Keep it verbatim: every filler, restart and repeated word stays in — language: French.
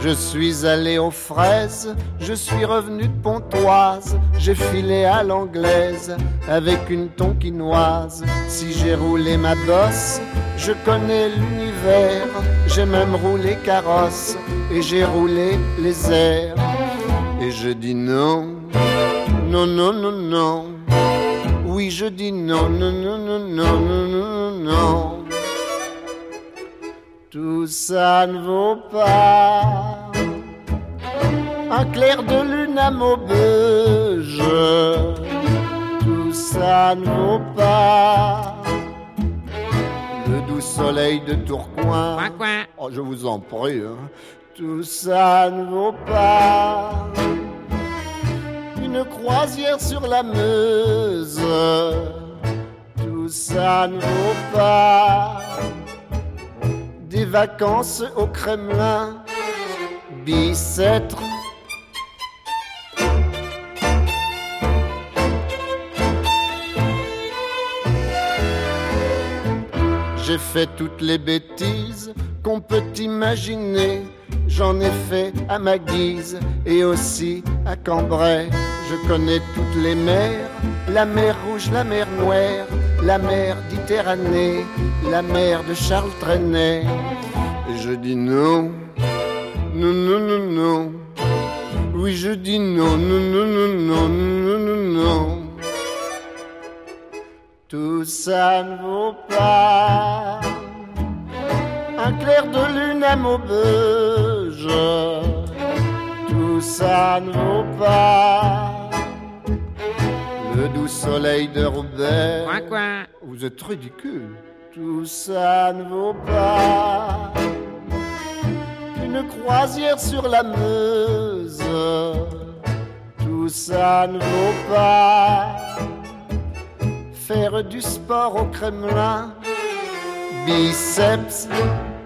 Je suis allé aux fraises, je suis revenu de Pontoise, j'ai filé à l'anglaise avec une tonkinoise. Si j'ai roulé ma bosse, je connais l'univers, j'ai même roulé carrosse et j'ai roulé les airs. Et je dis non, non, non, non, non. Oui, je dis non, non, non, non, non, non, non, non. Tout ça ne vaut pas un clair de lune à Maubeuge. Tout ça ne vaut pas le doux soleil de Tourcoing. Coin, coin. Oh, je vous en prie, hein. Tout ça ne vaut pas une croisière sur la Meuse. Tout ça ne vaut pas des vacances au Kremlin. Bicêtre. J'ai fait toutes les bêtises qu'on peut imaginer. J'en ai fait à ma guise et aussi à Cambrai. Je connais toutes les mers, la mer Rouge, la mer Noire, la mer Méditerranée, la mer de Charles Trenet. Et je dis non, non, non, non, non. Oui, je dis non, non, non, non, non, non, non, non. Tout ça ne vaut pas un clair de lune à Maubeuge. Tout ça ne vaut pas le doux soleil de Roubaix. Coin, coin. Vous êtes ridicule. Tout ça ne vaut pas une croisière sur la Meuse. Tout ça ne vaut pas faire du sport au Kremlin. Biceps.